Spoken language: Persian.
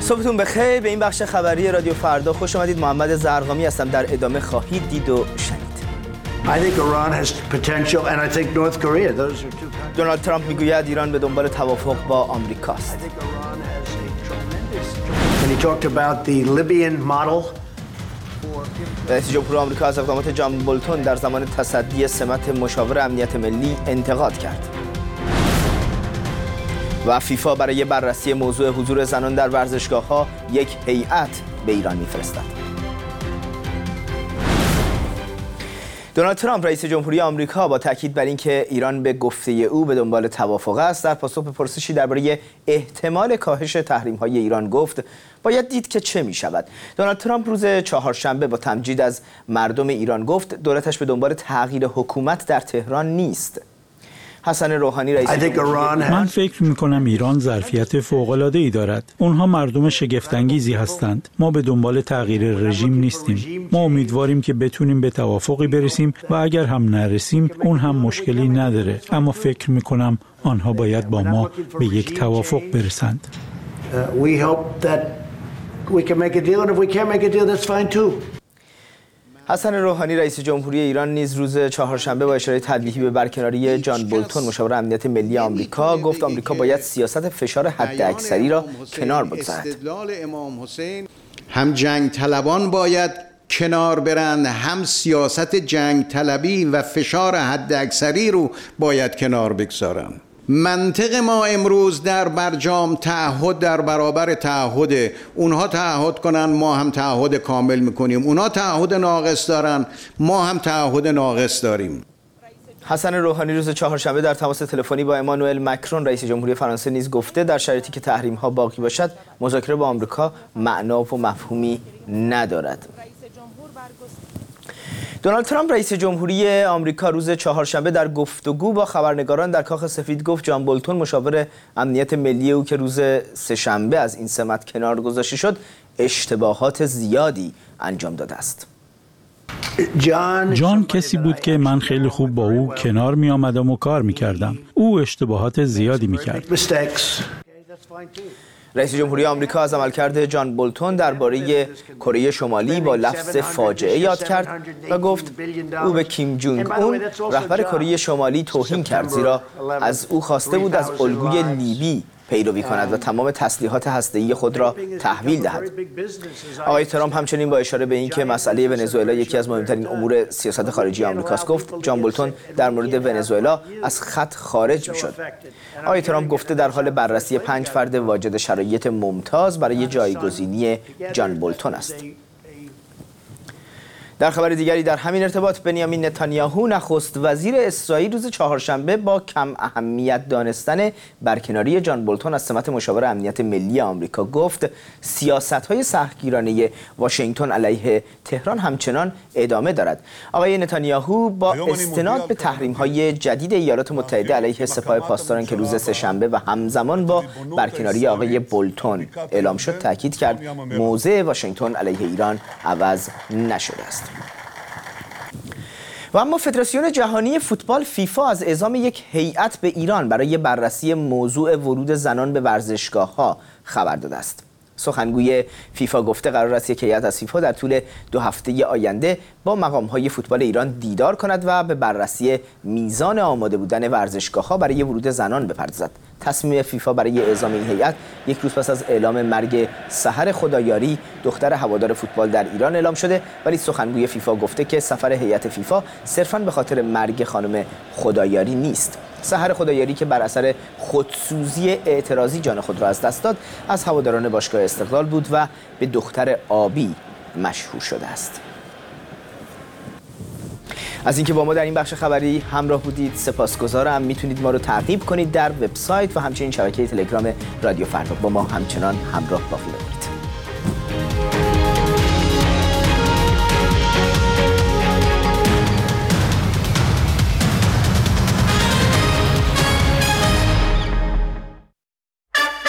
صبحتون بخیر. به این بخش خبری رادیو فردا خوش آمدید. محمد زرقامی هستم. در ادامه خواهید دید و شنید. دونالد ترامپ میگوید ایران به دنبال توافق با آمریکاست. رئیس جمهور آمریکا از اقدامات جان بولتون در زمان تصدی سمت مشاور امنیت ملی انتقاد کرد. و فیفا برای بررسی موضوع حضور زنان در ورزشگاه‌ها یک هیئت به ایران می‌فرستد. دونالد ترامپ رئیس جمهوری آمریکا با تاکید بر اینکه ایران به گفته او به دنبال توافق است، در پاسخ به پرسشی درباره احتمال کاهش تحریم‌های ایران گفت باید دید که چه می‌شود. دونالد ترامپ روز چهارشنبه با تمجید از مردم ایران گفت دولتش به دنبال تغییر حکومت در تهران نیست. حسن روحانی رئیس من فکر می‌کنم ایران ظرفیت فوق‌العاده‌ای دارد. اونها مردم شگفت‌انگیزی هستند. ما به دنبال تغییر رژیم نیستیم. ما امیدواریم که بتونیم به توافقی برسیم و اگر هم نرسیم اون هم مشکلی نداره. اما فکر می‌کنم آنها باید با ما به یک توافق برسند. حسن روحانی رئیس جمهوری ایران نیز روز چهارشنبه با اشاره تدلیحی به برکناری جان بولتون مشاور امنیت ملی آمریکا گفت آمریکا باید سیاست فشار حداکثری را کنار بگذارد. هم جنگ طلبان باید کنار برند، هم سیاست جنگ طلبی و فشار حداکثری رو باید کنار بگذارند. منطق ما امروز در برجام تعهد در برابر تعهد. اونها تعهد کنن، ما هم تعهد کامل میکنیم. اونها تعهد ناقص دارن، ما هم تعهد ناقص داریم. حسن روحانی روز چهارشنبه در تماس تلفنی با امانوئل مکرون رئیس جمهوری فرانسه نیز گفته در شرایطی که تحریم ها باقی باشد مذاکره با آمریکا معنا و مفهومی ندارد. دونالد ترامپ رئیس جمهوری آمریکا روز چهارشنبه در گفتگو با خبرنگاران در کاخ سفید گفت جان بولتون مشاور امنیت ملی او که روز سه‌شنبه از این سمت کنار گذاشته شد اشتباهات زیادی انجام داده است. جان کسی بود که من خیلی خوب با او کنار می آمدم و کار می کردم. او اشتباهات زیادی می کرد. رئیس جمهوری آمریکا از عملکرد جان بولتون درباره کره شمالی با لفظ فاجعه یاد کرد و گفت او به کیم جونگ اون رهبر کره شمالی توهین کرد، زیرا از او خواسته بود از الگوی لیبی پیروی کند و تمام تسلیحات هسته‌ای خود را تحویل دهد. آقای ترامپ همچنین با اشاره به اینکه مسئله ونزوئلا یکی از مهمترین امور سیاست خارجی آمریکاست گفت جان بولتون در مورد ونزوئلا از خط خارج می‌شد. آقای ترامپ گفته در حال بررسی 5 فرد واجد شرایط ممتاز برای جایگزینی جان بولتون است. در خبر دیگری در همین ارتباط بنیامین نتانیاهو نخست وزیر اسرائیل روز چهارشنبه با کم اهمیت دانستن برکناری جان بولتون از سمت مشاور امنیت ملی آمریکا گفت سیاست‌های سختگیرانه واشنگتن علیه تهران همچنان ادامه دارد. آقای نتانیاهو با استناد به تحریم‌های جدید ایالات متحده علیه سپاه پاسداران که روز سه‌شنبه و همزمان با برکناری آقای بولتون اعلام شد تاکید کرد موضع واشنگتن علیه ایران عوض نشده است. و اما فدراسیون جهانی فوتبال فیفا از اعزام یک هیئت به ایران برای بررسی موضوع ورود زنان به ورزشگاه‌ها خبر داده است. سخنگوی فیفا گفته قرار است یک هیئت از فیفا در طول 2 هفته آینده با مقام‌های فوتبال ایران دیدار کند و به بررسی میزان آماده بودن ورزشگاه‌ها برای ورود زنان بپردازد. تصمیم فیفا برای اعزام این هیئت یک روز پس از اعلام مرگ سحر خدایاری دختر هوادار فوتبال در ایران اعلام شده، ولی سخنگوی فیفا گفته که سفر هیئت فیفا صرفاً به خاطر مرگ خانم خدایاری نیست. سحر خدایاری که بر اثر خودسوزی اعتراضی جان خود را از دست داد از هواداران باشگاه استقلال بود و به دختر آبی مشهور شده است. از اینکه با ما در این بخش خبری همراه بودید سپاسگزارم. میتونید ما رو تعقیب کنید در وبسایت و همچنین شبکه تلگرام رادیو فردا. با ما همچنان همراه باقی بمونید.